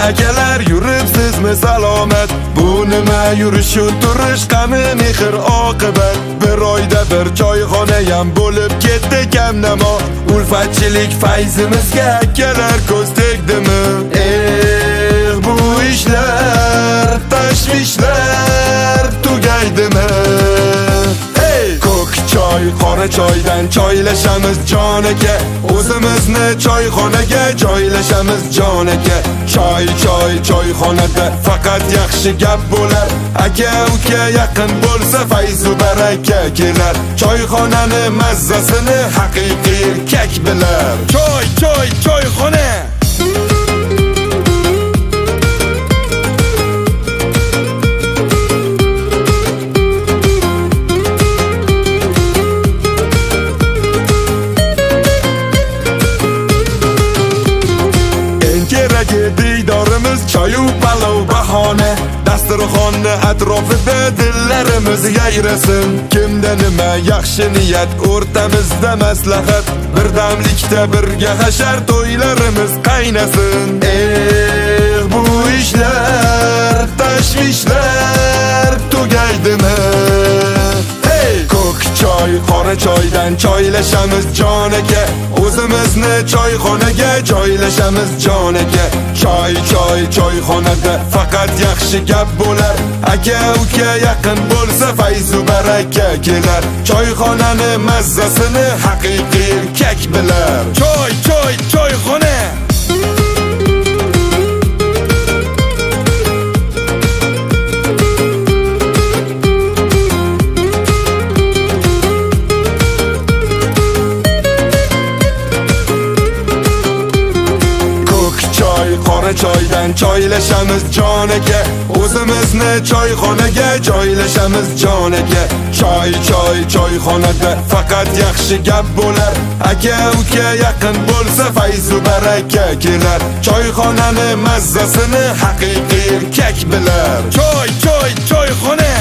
akalar, yuribsizmi salomat? Bu nima yurish turish, qani mehr oqibat? Bir oyda bir choyxonayam bo'lib ketdi kamnamo. Ulfatchilik fayzimizga akalar ko'z tegdimi? Bu ishlar, tashvishlar tugaydimi? Ko'k choy, qora choydan choylashamiz jon aka. O'zimizni choyxonaga joylashamiz jon aka. Choyxonada faqat yaxshi gap bo'lar. Aka uka yaqin bo'lsa fayzu baraka kelar. Choyxonani mazzasini haqiqiy erkak bilar. Choyxona. Diydorimiz choyu palov bahona. Dasturxonni atrofida dillarimiz yayrasin. Kimda nima yaxshi niyat, o'rtamizda maslahat. Birdamlikda birga hashar, to'ylarimiz qaynasin. Bu ishlar, tashvishlar tugaydimi? Ko'k choy, qora choydan choylashamiz jon aka. O'zimizni choyxonaga joylashamiz jon aka. Choyxonada faqat yaxshi gap bo'lar. Aka uka yaqin bo'lsa fayzu baraka kelar. Choyxonani mazzasini haqiqiy erkak bilar. Choyxona. Qora choydan choylashamiz jon aka. O'zimizni choyxonaga joylashamiz jon aka. Choyxonada faqat yaxshi gap bo'lar. Aka uka yaqin bo'lsa fayzu baraka kelar. Choyxonani mazzasini haqiqiy erkak bilar. Choyxona.